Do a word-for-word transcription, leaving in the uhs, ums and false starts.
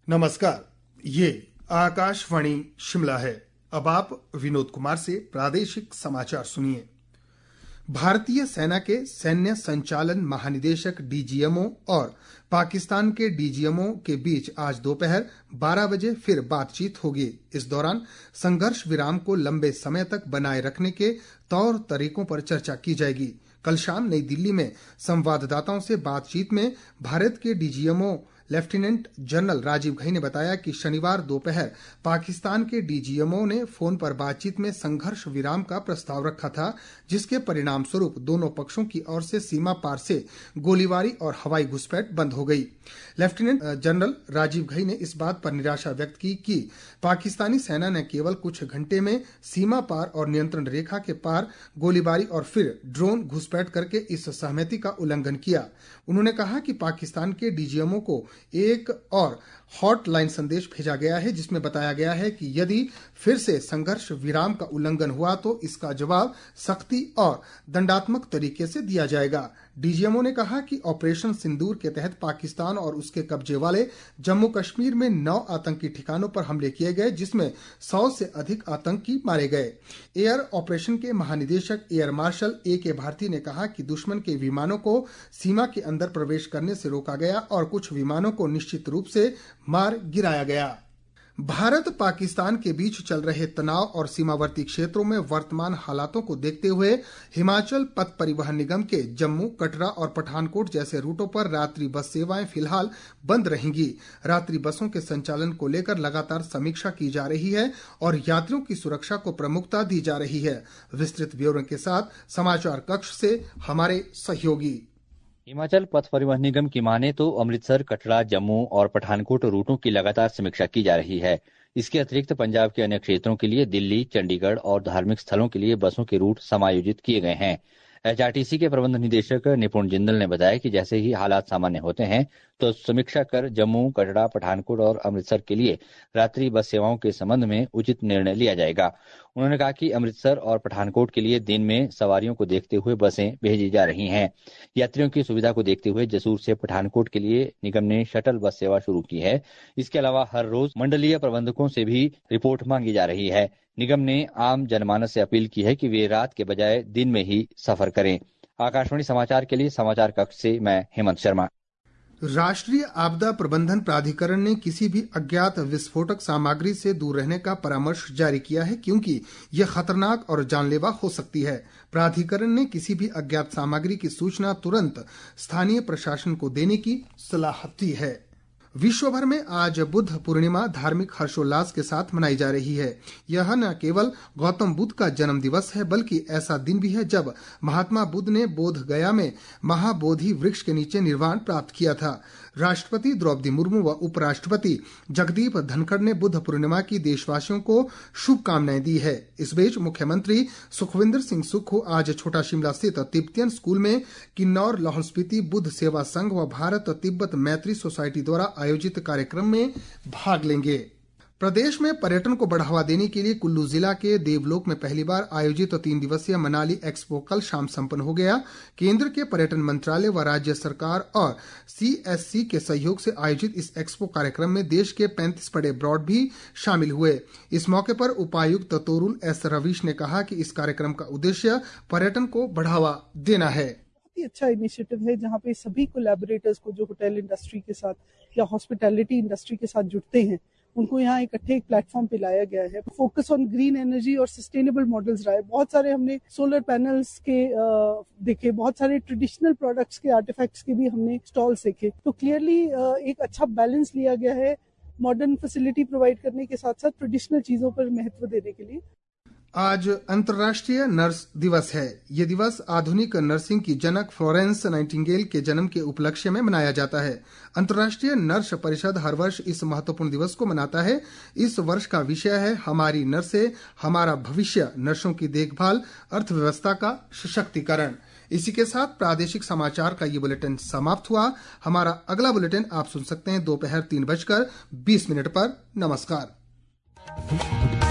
नमस्कार, ये आकाशवाणी शिमला है। अब आप विनोद कुमार से प्रादेशिक समाचार सुनिए। भारतीय सेना के सैन्य संचालन महानिदेशक डीजीएमओ और पाकिस्तान के डीजीएमओ के बीच आज दोपहर बारह बजे फिर बातचीत होगी। इस दौरान संघर्ष विराम को लंबे समय तक बनाए रखने के तौर तरीकों पर चर्चा की जाएगी। कल शाम नई दिल्ली में संवाददाताओं से बातचीत में भारत के DGMO lieutenant general Rajiv Ghai ने बताया कि शनिवार दोपहर पाकिस्तान के डीजीएमओ ने फोन पर बातचीत में संघर्ष विराम का प्रस्ताव रखा था, जिसके परिणाम स्वरूप दोनों पक्षों की ओर से सीमा पार से गोलीबारी और हवाई घुसपैठ बंद हो गई। लेफ्टिनेंट जनरल राजीव घई ने इस बात पर निराशा व्यक्त की कि पाकिस्तानी सेना ने केवल कुछ घंटे में सीमा पार और नियंत्रण रेखा के पार गोलीबारी और फिर ड्रोन घुसपैठ करके इस सहमति का उल्लंघन किया। उन्होंने कहा कि पाकिस्तान के डीजीएमओ को एक और हॉटलाइन संदेश भेजा गया है, जिसमें बताया गया है कि यदि फिर से संघर्ष विराम का उल्लंघन हुआ तो इसका जवाब सख्ती और दंडात्मक तरीके से दिया जाएगा। डीजीएमओ ने कहा कि ऑपरेशन सिंदूर के तहत पाकिस्तान और उसके कब्जे वाले जम्मू कश्मीर में नौ आतंकी ठिकानों पर हमले किए गए, जिसमें सौ से अधिक आतंकी मारे गए। एयर ऑपरेशन के महानिदेशक एयर मार्शल ए के भारती ने कहा कि दुश्मन के विमानों को सीमा के अंदर प्रवेश करने से रोका गया और कुछ विमानों को निश्चित रूप से मार गिराया गया। भारत पाकिस्तान के बीच चल रहे तनाव और सीमावर्ती क्षेत्रों में वर्तमान हालातों को देखते हुए हिमाचल पथ परिवहन निगम के जम्मू, कटरा और पठानकोट जैसे रूटों पर रात्रि बस सेवाएं फिलहाल बंद रहेंगी। रात्रि बसों के संचालन को लेकर लगातार समीक्षा की जा रही है और यात्रियों की सुरक्षा को प्रमुखता दी जा रही है। विस्तृत ब्यौरे के साथ समाचार कक्ष से हमारे सहयोगी। हिमाचल पथ परिवहन निगम की माने तो अमृतसर, कटरा, जम्मू और पठानकोट रूटों की लगातार समीक्षा की जा रही है। इसके अतिरिक्त पंजाब के अन्य क्षेत्रों के लिए दिल्ली, चंडीगढ़ और धार्मिक स्थलों के लिए बसों के रूट समायोजित किए गए हैं। एचआरटीसी के प्रबंध निदेशक निपुण जिंदल ने बताया कि जैसे ही हालात सामान्य होते हैं तो समीक्षा कर जम्मू, कटरा, पठानकोट और अमृतसर के लिए रात्रि बस सेवाओं के संबंध में उचित निर्णय लिया जाएगा। उन्होंने कहा कि अमृतसर और पठानकोट के लिए दिन में सवारियों को देखते हुए बसें भेजी जा रही हैं। यात्रियों की सुविधा को देखते हुए जसूर से पठानकोट के लिए निगम ने शटल बस सेवा शुरू की है। इसके अलावा हर रोज मंडलीय प्रबंधकों से भी रिपोर्ट मांगी जा रही है। निगम ने आम जनमानस से अपील की है कि वे रात के बजाय दिन में ही सफर करें। आकाशवाणी समाचार के लिए समाचार कक्ष से मैं हेमंत शर्मा। राष्ट्रीय आपदा प्रबंधन प्राधिकरण ने किसी भी अज्ञात विस्फोटक सामग्री से दूर रहने का परामर्श जारी किया है, क्योंकि यह खतरनाक और जानलेवा हो सकती है। प्राधिकरण ने किसी भी अज्ञात सामग्री की सूचना तुरंत स्थानीय प्रशासन को देने की सलाह दी है। विश्व भर में आज बुद्ध पूर्णिमा धार्मिक हर्षोल्लास के साथ मनाई जा रही है। यह न केवल गौतम बुद्ध का जन्म दिवस है, बल्कि ऐसा दिन भी है जब महात्मा बुद्ध ने बोध गया में महाबोधि वृक्ष के नीचे निर्वाण प्राप्त किया था। राष्ट्रपति द्रौपदी मुर्मू व उपराष्ट्रपति जगदीप धनखड़ ने बुद्ध पूर्णिमा की देशवासियों को शुभकामनाएं दी है। इस बीच मुख्यमंत्री सुखविंदर सिंह सुक्खू आज छोटा शिमला स्थित तिब्बतियन स्कूल में किन्नौर लाहौल स्पीति बुद्ध सेवा संघ व भारत तिब्बत मैत्री सोसाइटी द्वारा आयोजित कार्यक्रम में भाग लेंगे। प्रदेश में पर्यटन को बढ़ावा देने के लिए कुल्लू जिला के देवलोक में पहली बार आयोजित तीन दिवसीय मनाली एक्सपो कल शाम संपन्न हो गया। केंद्र के पर्यटन मंत्रालय व राज्य सरकार और सीएससी के सहयोग से आयोजित इस एक्सपो कार्यक्रम में देश के पैंतीस बड़े ब्रांड भी शामिल हुए। इस मौके पर उपायुक्त तोरुल एस रवीश ने कहा कि इस कार्यक्रम का उद्देश्य पर्यटन को बढ़ावा देना है। अच्छा इनिशिएटिव है जहाँ पे सभी कोलैबोरेटर्स को जो होटल इंडस्ट्री के साथ या हॉस्पिटैलिटी इंडस्ट्री के साथ जुड़ते हैं उनको यहाँ इकट्ठे एक प्लेटफॉर्म पे लाया गया है। फोकस ऑन ग्रीन एनर्जी और सस्टेनेबल मॉडल्स रहा है। बहुत सारे हमने सोलर पैनल्स के आ, देखे, बहुत सारे ट्रेडिशनल प्रोडक्ट्स के आर्टिफैक्ट्स के भी हमने स्टॉल्स देखे। तो क्लियरली एक अच्छा बैलेंस लिया गया है मॉडर्न फैसिलिटी प्रोवाइड करने के साथ साथ ट्रेडिशनल चीजों पर महत्व देने के लिए। आज अंतर्राष्ट्रीय नर्स दिवस है। ये दिवस आधुनिक नर्सिंग की जनक फ्लोरेंस नाइटिंगेल के जन्म के उपलक्ष्य में मनाया जाता है। अंतर्राष्ट्रीय नर्स परिषद हर वर्ष इस महत्वपूर्ण दिवस को मनाता है। इस वर्ष का विषय है हमारी नर्सें, हमारा भविष्य, नर्सों की देखभाल, अर्थव्यवस्था का सशक्तिकरण। इसी के साथ प्रादेशिक समाचार का ये बुलेटिन समाप्त हुआ। हमारा अगला बुलेटिन आप सुन सकते हैं दोपहर तीन बजकर बीस मिनट पर। नमस्कार।